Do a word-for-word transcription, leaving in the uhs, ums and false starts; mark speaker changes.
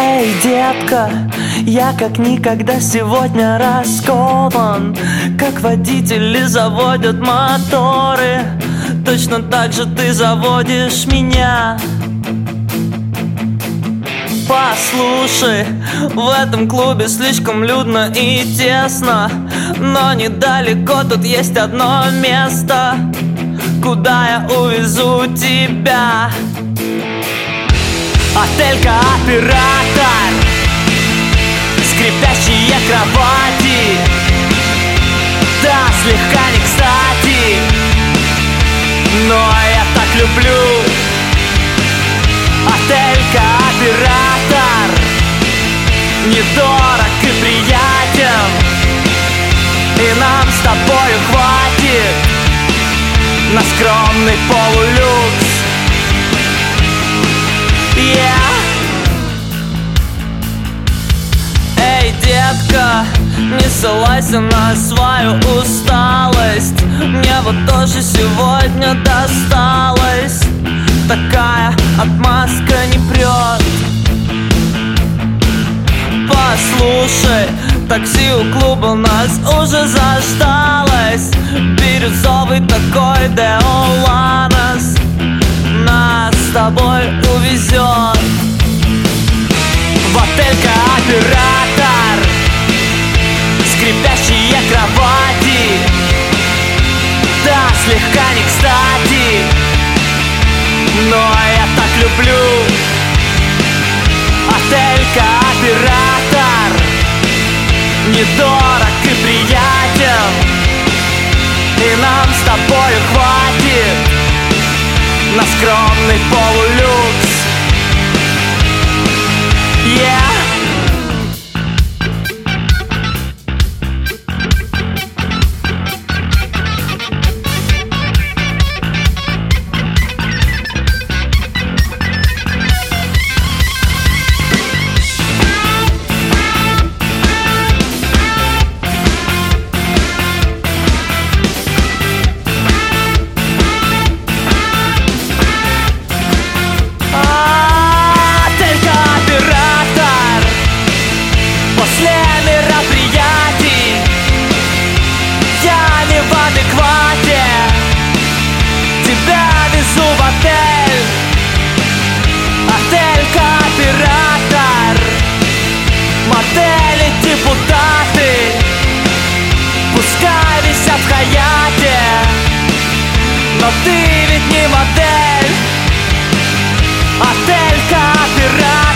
Speaker 1: Эй, детка, я как никогда сегодня раскован. Как водители заводят моторы, точно так же ты заводишь меня. Послушай, в этом клубе слишком людно и тесно, но недалеко тут есть одно место, куда я увезу тебя. Отель Кооператор, скрипящие кровати, да, слегка не кстати, но я так люблю. Отель Кооператор, недорог и приятен, и нам с тобою хватит на скромный полулюкс. Yeah. Эй, детка, не ссылайся на свою усталость, мне вот тоже сегодня досталось. Такая отмазка не прет. Послушай, такси у клуба нас уже заждалось. Бирюзовый такой Деоланос нас с тобой увезет в отель Кооператор, скрипящие кровати, да, слегка не кстати, но я так люблю. Отель Кооператор, недорог и приятен, и нам с тобою хватит на скромный полулюкс. Yeah. После мероприятий я не в адеквате, тебя везу в отель. Отель Кооператор, модели, депутаты, пускай висят в Хаяте, но ты ведь не модель. Отель Кооператор.